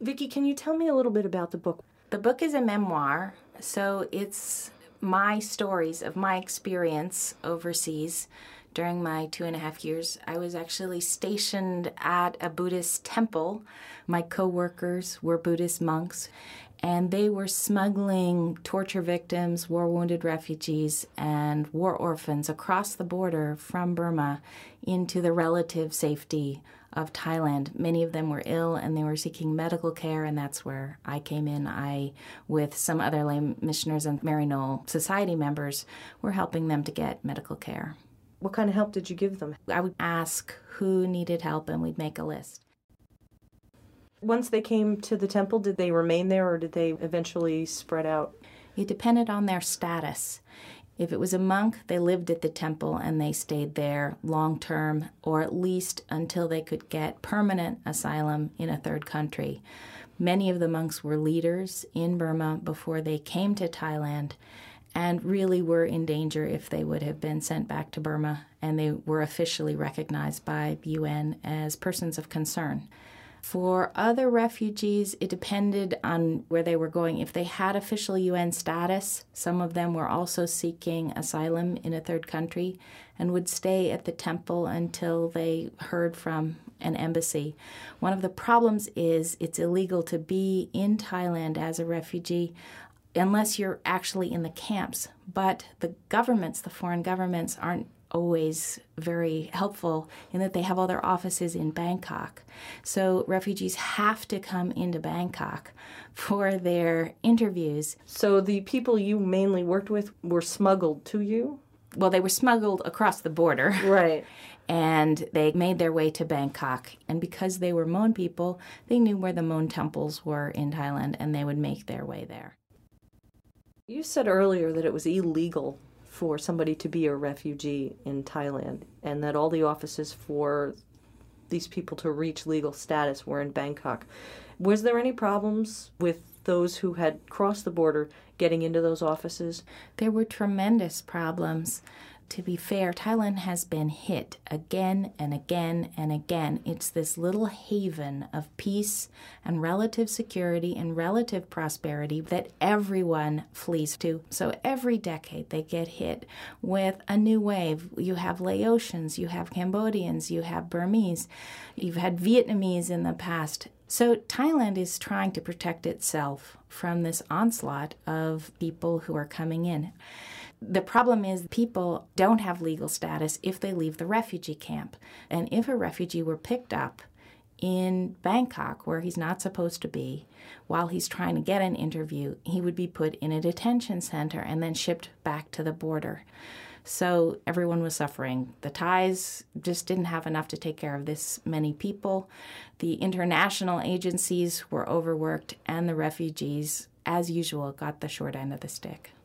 Vicki, can you tell me a little bit about the book? The book is a memoir, so it's my stories of my experience overseas during my 2.5 years. I was actually stationed at a Buddhist temple. My co-workers were Buddhist monks, and they were smuggling torture victims, war-wounded refugees, and war orphans across the border from Burma into the relative safety of Thailand. Many of them were ill and they were seeking medical care, and that's where I came in. I, with some other lay missioners and Maryknoll Society members, were helping them to get medical care. What kind of help did you give them? I would ask who needed help and we'd make a list. Once they came to the temple, did they remain there or did they eventually spread out? It depended on their status. If it was a monk, they lived at the temple and they stayed there long term, or at least until they could get permanent asylum in a third country. Many of the monks were leaders in Burma before they came to Thailand and really were in danger if they would have been sent back to Burma, and they were officially recognized by the UN as persons of concern. For other refugees, it depended on where they were going. If they had official UN status, some of them were also seeking asylum in a third country and would stay at the temple until they heard from an embassy. One of the problems is it's illegal to be in Thailand as a refugee unless you're actually in the camps. But the governments, the foreign governments, aren't always very helpful in that they have all their offices in Bangkok. So refugees have to come into Bangkok for their interviews. So the people you mainly worked with were smuggled to you? Well, they were smuggled across the border. Right. And they made their way to Bangkok. And because they were Mon people, they knew where the Mon temples were in Thailand, and they would make their way there. You said earlier that it was illegal for somebody to be a refugee in Thailand, and that all the offices for these people to reach legal status were in Bangkok. Was there any problems with those who had crossed the border getting into those offices? There were tremendous problems. To be fair, Thailand has been hit again and again and again. It's this little haven of peace and relative security and relative prosperity that everyone flees to. So every decade they get hit with a new wave. You have Laotians, you have Cambodians, you have Burmese, you've had Vietnamese in the past. So Thailand is trying to protect itself from this onslaught of people who are coming in. The problem is people don't have legal status if they leave the refugee camp. And if a refugee were picked up in Bangkok, where he's not supposed to be, while he's trying to get an interview, he would be put in a detention center and then shipped back to the border. So everyone was suffering. The Thais just didn't have enough to take care of this many people. The international agencies were overworked, and the refugees, as usual, got the short end of the stick.